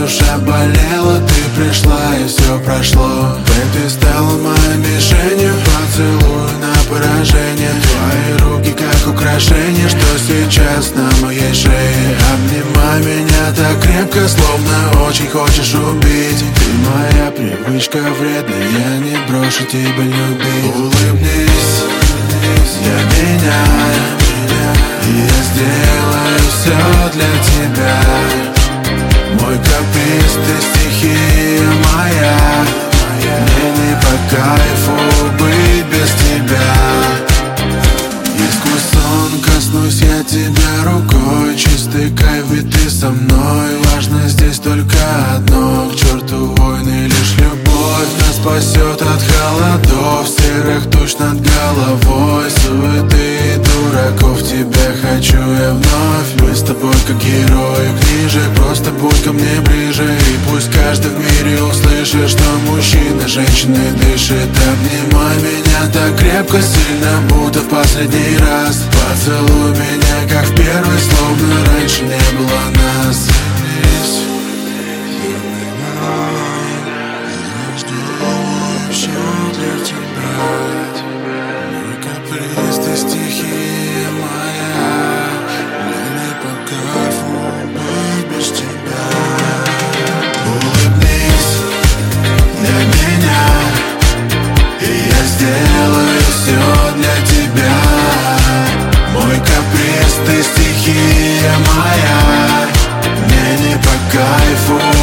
душа болела, ты пришла и все прошло. Ты стала моей мишенью, поцелуй на поражение. Твои руки как украшение, что сейчас на моей шее. Обнимай меня так крепко, словно очень хочешь убить. Ты моя привычка вредная, я не брошу тебя любить. Улыбнись, я меняю, и я сделаю все для тебя. Мой каприз, ты стихия моя. Мне не по кайфу быть без тебя. И сквозь сон коснусь я тебя рукой. Чистый кайф, ведь ты со мной. Важно здесь только одно: к черту войны, лишь любовь нас спасет от холодов, серых туч над головой, суеты и дураков. Тебя хочу я вновь. Мы с тобой как герои книжек. Просто будь ко мне ближе, и пусть каждый в мире услышит, что мужчина женщиной дышит. Обнимай меня так крепко, сильно, будто в последний раз. Поцелуй меня как в первый, словно раньше не было нас. Все для тебя. Мой каприз, ты стихия моя. Мне не по кайфу быть без тебя. Улыбнись, для меня, и я сделаю все для тебя. Мой каприз, ты стихия моя. Мне не по кайфу